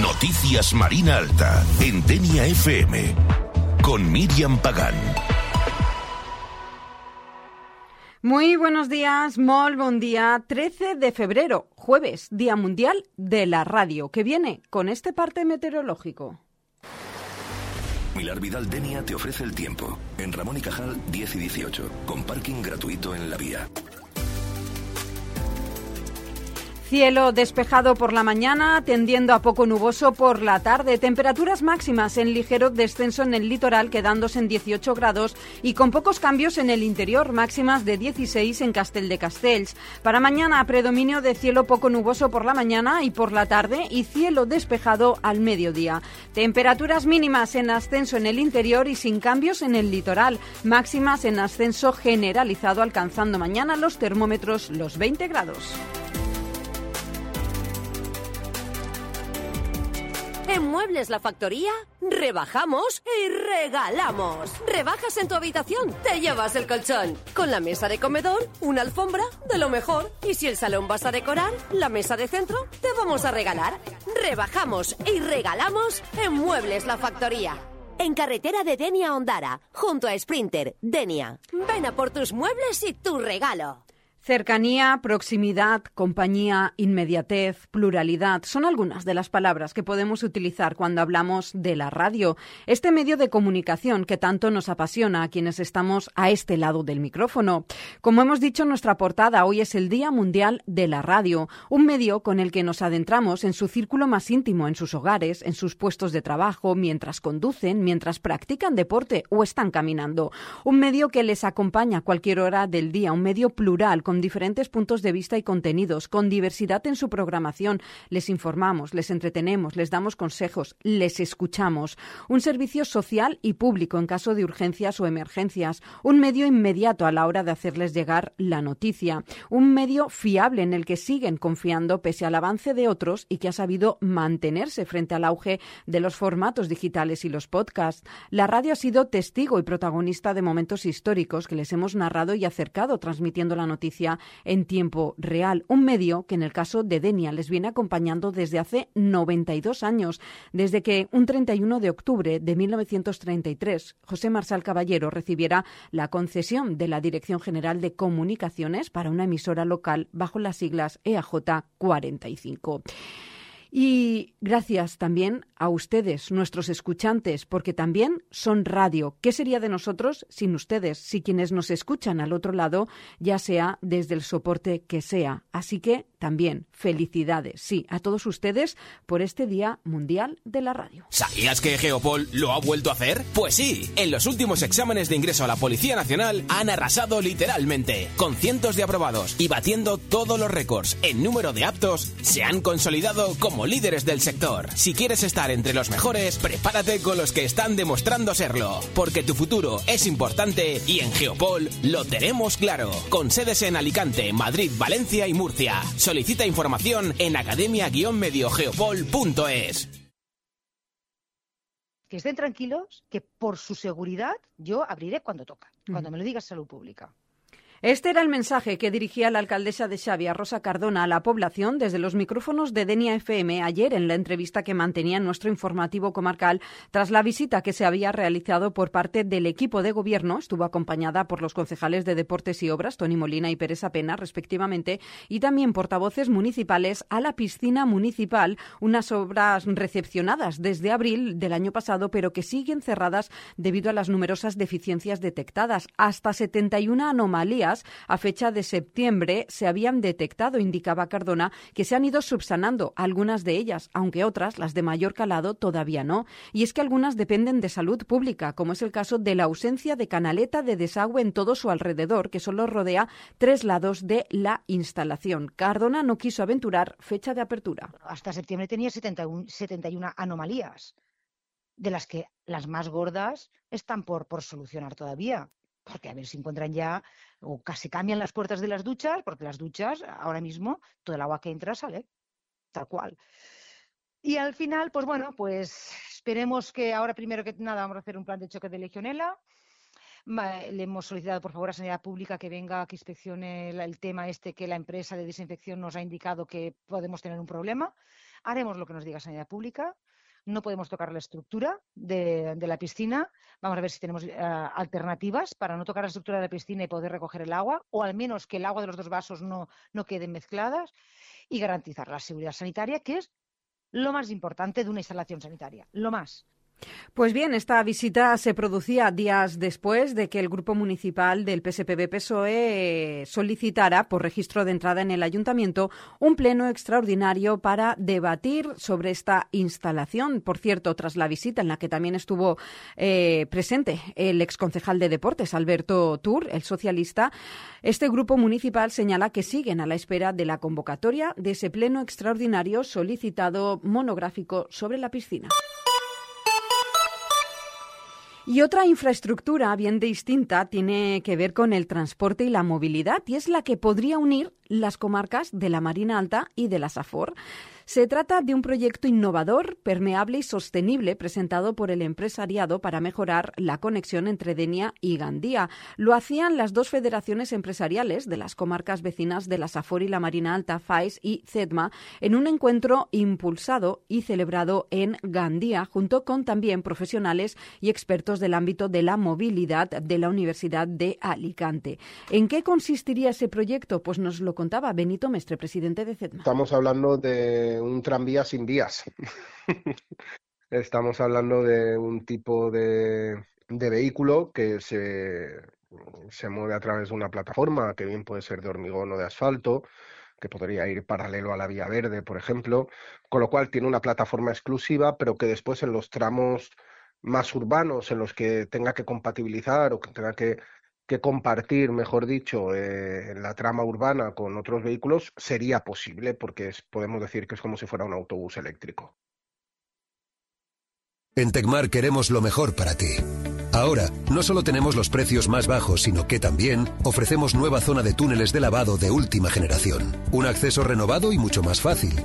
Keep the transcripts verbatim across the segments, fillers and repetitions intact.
Noticias Marina Alta, en Denia F M, con Miriam Pagán. Muy buenos días, molt bon día. trece de febrero, jueves, Día Mundial de la Radio, que viene con este parte meteorológico. Milar Vidal Denia te ofrece el tiempo. En Ramón y Cajal, diez y dieciocho, con parking gratuito en la vía. Cielo despejado por la mañana, tendiendo a poco nuboso por la tarde. Temperaturas máximas en ligero descenso en el litoral, quedándose en dieciocho grados y con pocos cambios en el interior, máximas de dieciséis en Castel de Castells. Para mañana, predominio de cielo poco nuboso por la mañana y por la tarde y cielo despejado al mediodía. Temperaturas mínimas en ascenso en el interior y sin cambios en el litoral, máximas en ascenso generalizado, alcanzando mañana los termómetros los veinte grados. En Muebles La Factoría, rebajamos y regalamos. Rebajas en tu habitación, te llevas el colchón. Con la mesa de comedor, una alfombra de lo mejor. Y si el salón vas a decorar, la mesa de centro, te vamos a regalar. Rebajamos y regalamos en Muebles La Factoría. En carretera de Denia a Ondara, junto a Sprinter, Denia. Ven a por tus muebles y tu regalo. Cercanía, proximidad, compañía, inmediatez, pluralidad son algunas de las palabras que podemos utilizar cuando hablamos de la radio, este medio de comunicación que tanto nos apasiona a quienes estamos a este lado del micrófono. Como hemos dicho en nuestra portada, hoy es el Día Mundial de la Radio, un medio con el que nos adentramos en su círculo más íntimo, en sus hogares, en sus puestos de trabajo, mientras conducen, mientras practican deporte o están caminando. Un medio que les acompaña a cualquier hora del día, un medio plural, con diferentes puntos de vista y contenidos, con diversidad en su programación. Les informamos, les entretenemos, les damos consejos, les escuchamos. Un servicio social y público en caso de urgencias o emergencias. Un medio inmediato a la hora de hacerles llegar la noticia. Un medio fiable en el que siguen confiando pese al avance de otros y que ha sabido mantenerse frente al auge de los formatos digitales y los podcasts. La radio ha sido testigo y protagonista de momentos históricos que les hemos narrado y acercado transmitiendo la noticia en tiempo real, un medio que en el caso de Denia les viene acompañando desde hace noventa y dos años, desde que un treinta y uno de octubre de mil novecientos treinta y tres José Marsal Caballero recibiera la concesión de la Dirección General de Comunicaciones para una emisora local bajo las siglas E A J cuarenta y cinco. Y gracias también a ustedes, nuestros escuchantes, porque también son radio. ¿Qué sería de nosotros sin ustedes, si quienes nos escuchan al otro lado, ya sea desde el soporte que sea? Así que también felicidades, sí, a todos ustedes por este Día Mundial de la Radio. ¿Sabías que Geopol lo ha vuelto a hacer? Pues sí, en los últimos exámenes de ingreso a la Policía Nacional han arrasado literalmente, con cientos de aprobados y batiendo todos los récords en número de aptos, se han consolidado como líderes del sector. Si quieres estar entre los mejores, prepárate con los que están demostrando serlo, porque tu futuro es importante y en Geopol lo tenemos claro, con sedes en Alicante, Madrid, Valencia y Murcia. Solicita información en academia guion medio geopol punto es. Que estén tranquilos, que por su seguridad yo abriré cuando toca, cuando me lo diga Salud Pública. Este era el mensaje que dirigía la alcaldesa de Xavia, Rosa Cardona, a la población desde los micrófonos de Denia F M ayer en la entrevista que mantenía en nuestro informativo comarcal tras la visita que se había realizado por parte del equipo de gobierno. Estuvo acompañada por los concejales de Deportes y Obras, Toni Molina y Pérez Apena, respectivamente, y también portavoces municipales a la piscina municipal, unas obras recepcionadas desde abril del año pasado, pero que siguen cerradas debido a las numerosas deficiencias detectadas. Hasta setenta y una anomalías a fecha de septiembre se habían detectado, indicaba Cardona, que se han ido subsanando, algunas de ellas, aunque otras, las de mayor calado, todavía no. Y es que algunas dependen de salud pública, como es el caso de la ausencia de canaleta de desagüe en todo su alrededor, que solo rodea tres lados de la instalación. Cardona no quiso aventurar fecha de apertura. Hasta septiembre tenía setenta y una anomalías, de las que las más gordas están por, por solucionar todavía. Porque a ver si encuentran ya, o casi cambian las puertas de las duchas, porque las duchas, ahora mismo, todo el agua que entra sale, tal cual. Y al final, pues bueno, pues esperemos que ahora, primero que nada, vamos a hacer un plan de choque de Legionela. Le hemos solicitado, por favor, a Sanidad Pública que venga, que inspeccione el tema este que la empresa de desinfección nos ha indicado que podemos tener un problema. haremos lo que nos diga Sanidad Pública. No podemos tocar la estructura de, de la piscina. Vamos a ver si tenemos uh, alternativas para no tocar la estructura de la piscina y poder recoger el agua, o al menos que el agua de los dos vasos no, no queden mezcladas, y garantizar la seguridad sanitaria, que es lo más importante de una instalación sanitaria, lo más. Pues bien, esta visita se producía días después de que el Grupo Municipal del P S P B-P S O E solicitara, por registro de entrada en el Ayuntamiento, un pleno extraordinario para debatir sobre esta instalación. Por cierto, tras la visita en la que también estuvo eh, presente el exconcejal de Deportes, Alberto Tur, el socialista, este Grupo Municipal señala que siguen a la espera de la convocatoria de ese pleno extraordinario solicitado monográfico sobre la piscina. Y otra infraestructura bien distinta tiene que ver con el transporte y la movilidad, y es la que podría unir las comarcas de la Marina Alta y de la Safor. Se trata de un proyecto innovador, permeable y sostenible presentado por el empresariado para mejorar la conexión entre Denia y Gandía. Lo hacían las dos federaciones empresariales de las comarcas vecinas de la Safor y la Marina Alta, F A E S y CEDMA, en un encuentro impulsado y celebrado en Gandía, junto con también profesionales y expertos del ámbito de la movilidad de la Universidad de Alicante. ¿En qué consistiría ese proyecto? Pues nos lo contaba Benito Mestre, presidente de CEDMA. Estamos hablando de un tranvía sin vías. Estamos hablando de un tipo de, de vehículo que se, se mueve a través de una plataforma, que bien puede ser de hormigón o de asfalto, que podría ir paralelo a la vía verde, por ejemplo, con lo cual tiene una plataforma exclusiva, pero que después en los tramos más urbanos, en los que tenga que compatibilizar o que tenga que que compartir, mejor dicho, eh, la trama urbana con otros vehículos, sería posible, porque es, podemos decir que es como si fuera un autobús eléctrico. En Tecmar queremos lo mejor para ti. Ahora, no solo tenemos los precios más bajos, sino que también ofrecemos nueva zona de túneles de lavado de última generación. Un acceso renovado y mucho más fácil.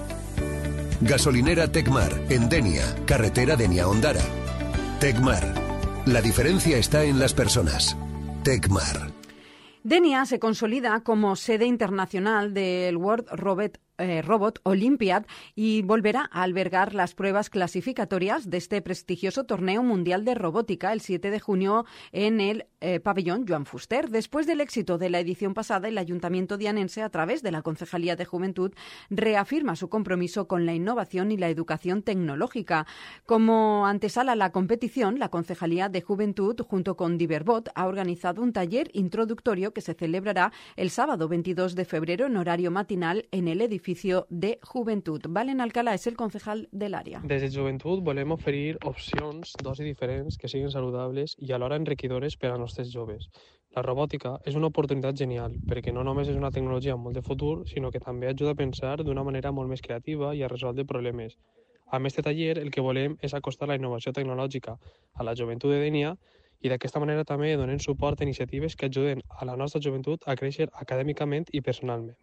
Gasolinera Tecmar, en Denia, carretera Denia-Ondara. Tecmar. La diferencia está en las personas. Tecmar. Denia se consolida como sede internacional del World Robot, eh, Robot Olympiad y volverá a albergar las pruebas clasificatorias de este prestigioso torneo mundial de robótica el siete de junio en el eh, pabellón Joan Fuster. Después del éxito de la edición pasada, el Ayuntamiento dianense, a través de la Concejalía de Juventud, reafirma su compromiso con la innovación y la educación tecnológica. Como antesala a la competición, la Concejalía de Juventud, junto con Diverbot, ha organizado un taller introductorio que se celebrará el sábado veintidós de febrero en horario matinal en el edificio de Juventud. Valen Alcalá és el concejal de l'àrea. Des de Joventut volem oferir opcions d'oci diferents que siguin saludables i alhora enriquidores per als nostres joves. La robòtica és una oportunitat genial perquè no només és una tecnologia amb molt de futur, sinó que també ajuda a pensar d'una manera molt més creativa i a resoldre problemes. Amb este taller el que volem és acostar la innovació tecnològica a la joventut de Denia i d'aquesta manera també donem suport a iniciatives que ajuden a la nostra joventut a créixer acadèmicament i personalment.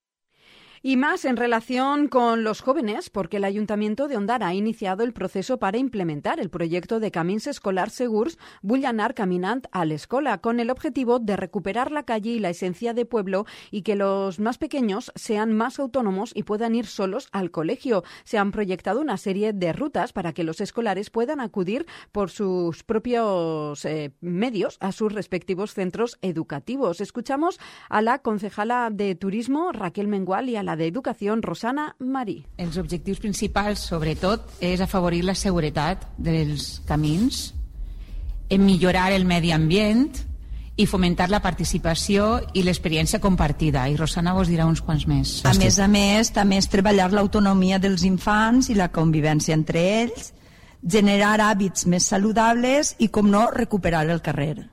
Y más en relación con los jóvenes, porque el Ayuntamiento de Ondara ha iniciado el proceso para implementar el proyecto de Camins Escolars Segurs Vull anar caminant a l'escola, con el objetivo de recuperar la calle y la esencia de pueblo y que los más pequeños sean más autónomos y puedan ir solos al colegio. Se han proyectado una serie de rutas para que los escolares puedan acudir por sus propios eh, medios a sus respectivos centros educativos. Escuchamos a la concejala de Turismo, Raquel Mengual, y a la de Educació, Rosana Marí. Els objectius principals, sobretot, és afavorir la seguretat dels camins, en millorar el medi ambient i fomentar la participació i l'experiència compartida. I Rosana vos dirà uns quants més. A més a més, també és treballar l'autonomia dels infants i la convivència entre ells, generar hàbits més saludables i, com no, recuperar el carrer.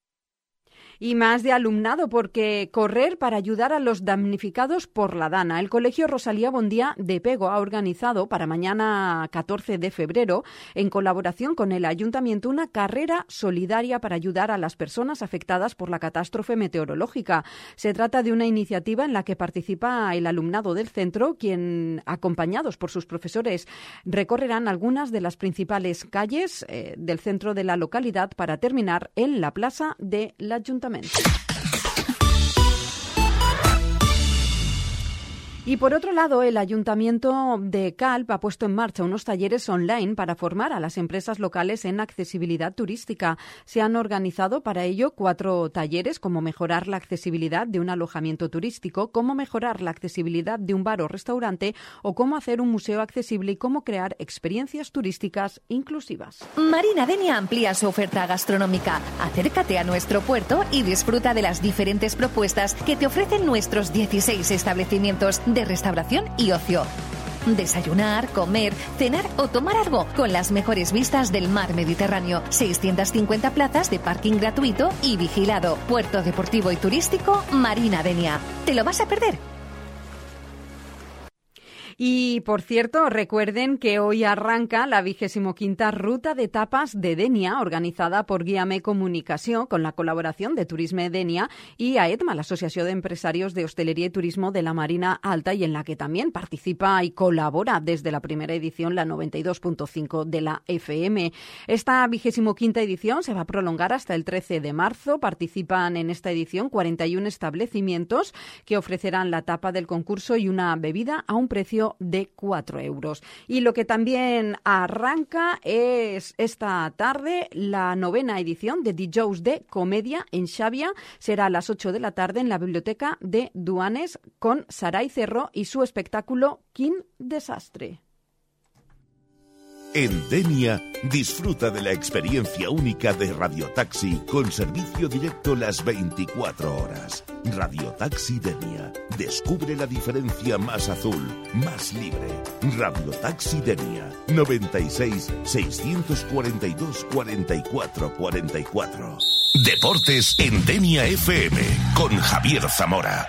Y más de alumnado, porque correr para ayudar a los damnificados por la Dana. El Colegio Rosalía Bondía de Pego ha organizado para mañana catorce de febrero, en colaboración con el Ayuntamiento, una carrera solidaria para ayudar a las personas afectadas por la catástrofe meteorológica. Se trata de una iniciativa en la que participa el alumnado del centro, quien, acompañados por sus profesores, recorrerán algunas de las principales calles eh, del centro de la localidad para terminar en la plaza del Ayuntamiento. Y por otro lado, el Ayuntamiento de Calp ha puesto en marcha unos talleres online para formar a las empresas locales en accesibilidad turística. Se han organizado para ello cuatro talleres: cómo mejorar la accesibilidad de un alojamiento turístico, cómo mejorar la accesibilidad de un bar o restaurante, o cómo hacer un museo accesible y cómo crear experiencias turísticas inclusivas. Marina Denia amplía su oferta gastronómica. Acércate a nuestro puerto y disfruta de las diferentes propuestas que te ofrecen nuestros dieciséis establecimientos de restauración y ocio. Desayunar, comer, cenar o tomar algo con las mejores vistas del mar Mediterráneo. seiscientas cincuenta plazas de parking gratuito y vigilado. Puerto deportivo y turístico Marina Denia. ¿Te lo vas a perder? Y, por cierto, recuerden que hoy arranca la vigésimo quinta Ruta de Tapas de Denia, organizada por Guiame Comunicación, con la colaboración de Turisme Denia y AEDMA, la Asociación de Empresarios de Hostelería y Turismo de la Marina Alta, y en la que también participa y colabora desde la primera edición la noventa y dos punto cinco de la F M. Esta vigésimo quinta edición se va a prolongar hasta el trece de marzo. Participan en esta edición cuarenta y uno establecimientos que ofrecerán la tapa del concurso y una bebida a un precio de cuatro euros. Y lo que también arranca es esta tarde la novena edición de Dijous de Comedia en Xàbia. Será a las ocho de la tarde en la Biblioteca de Duanes con Saray Cerro y su espectáculo Quin Desastre. En Denia, disfruta de la experiencia única de Radiotaxi con servicio directo las veinticuatro horas. Radiotaxi Denia. Descubre la diferencia más azul, más libre. Radiotaxi Denia. noventa y seis, seiscientos cuarenta y dos, cuarenta y cuatro cuarenta y cuatro. Deportes en Denia F M con Javier Zamora.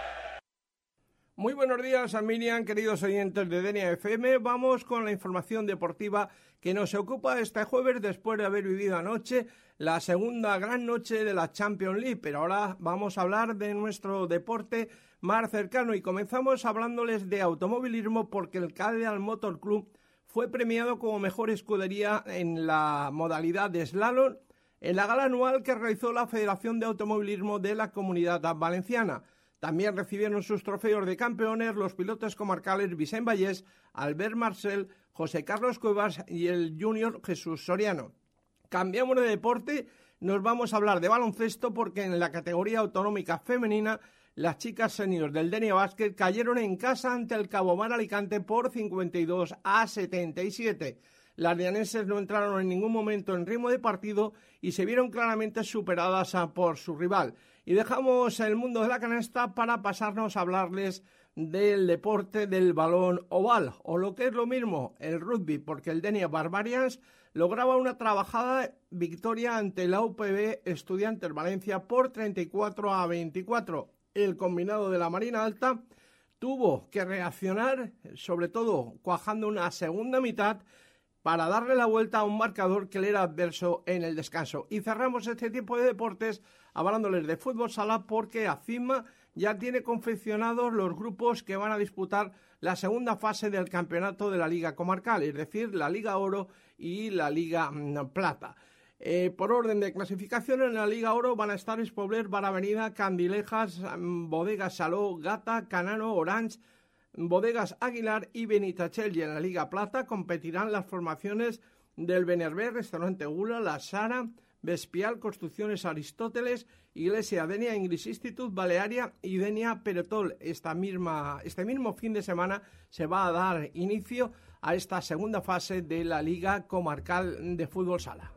Muy buenos días, Miriam, queridos oyentes de Denia F M. Vamos con la información deportiva que nos ocupa este jueves después de haber vivido anoche la segunda gran noche de la Champions League. Pero ahora vamos a hablar de nuestro deporte más cercano y comenzamos hablándoles de automovilismo, porque el Cadeal Motor Club fue premiado como mejor escudería en la modalidad de slalom en la gala anual que realizó la Federación de Automovilismo de la Comunidad Valenciana. También recibieron sus trofeos de campeones los pilotos comarcales Vicent Vallés, Albert Marcel, José Carlos Cuevas y el junior Jesús Soriano. Cambiamos de deporte, nos vamos a hablar de baloncesto, porque en la categoría autonómica femenina las chicas seniors del Denia Basket cayeron en casa ante el Cabomar Alicante por cincuenta y dos a setenta y siete. Las dianeses no entraron en ningún momento en ritmo de partido y se vieron claramente superadas por su rival. Y dejamos el mundo de la canasta para pasarnos a hablarles del deporte del balón oval, o lo que es lo mismo, el rugby, porque el Denia Barbarians lograba una trabajada victoria ante la U P B Estudiantes Valencia por treinta y cuatro a veinticuatro. El combinado de la Marina Alta tuvo que reaccionar, sobre todo cuajando una segunda mitad, para darle la vuelta a un marcador que le era adverso en el descanso. Y cerramos este tipo de deportes hablándoles de fútbol sala, porque ACIMA ya tiene confeccionados los grupos que van a disputar la segunda fase del campeonato de la Liga Comarcal, es decir, la Liga Oro y la Liga Plata. Eh, por orden de clasificación, en la Liga Oro van a estar Espobler, Baravenida, Candilejas, Bodegas Saló, Gata, Canano, Orange, Bodegas Aguilar y Benitachell. Y en la Liga Plata competirán las formaciones del Benervé, Restaurante Gula, La Sara, Vespial, Construcciones Aristóteles, Iglesia Denia, English Institute, Balearia y Denia Peretol. Esta misma, este mismo fin de semana se va a dar inicio a esta segunda fase de la Liga Comarcal de Fútbol Sala.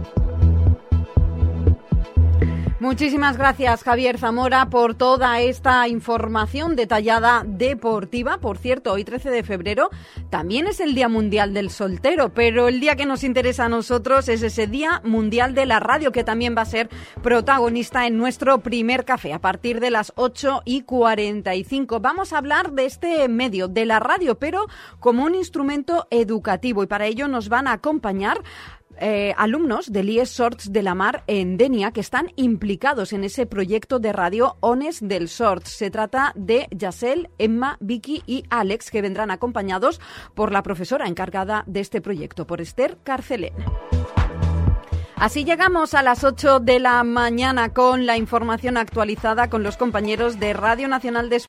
Muchísimas gracias, Javier Zamora, por toda esta información detallada deportiva. Por cierto, hoy trece de febrero también es el Día Mundial del Soltero, pero el día que nos interesa a nosotros es ese Día Mundial de la Radio, que también va a ser protagonista en nuestro primer café a partir de las ocho y cuarenta y cinco. Vamos a hablar de este medio, de la radio, pero como un instrumento educativo, y para ello nos van a acompañar Eh, alumnos del I E S Sorts de la Mar en Denia, que están implicados en ese proyecto de radio Ones del Sorts. Se trata de Yasel, Emma, Vicky y Alex, que vendrán acompañados por la profesora encargada de este proyecto, por Esther Carcelén. Así llegamos a las ocho de la mañana con la información actualizada con los compañeros de Radio Nacional de España.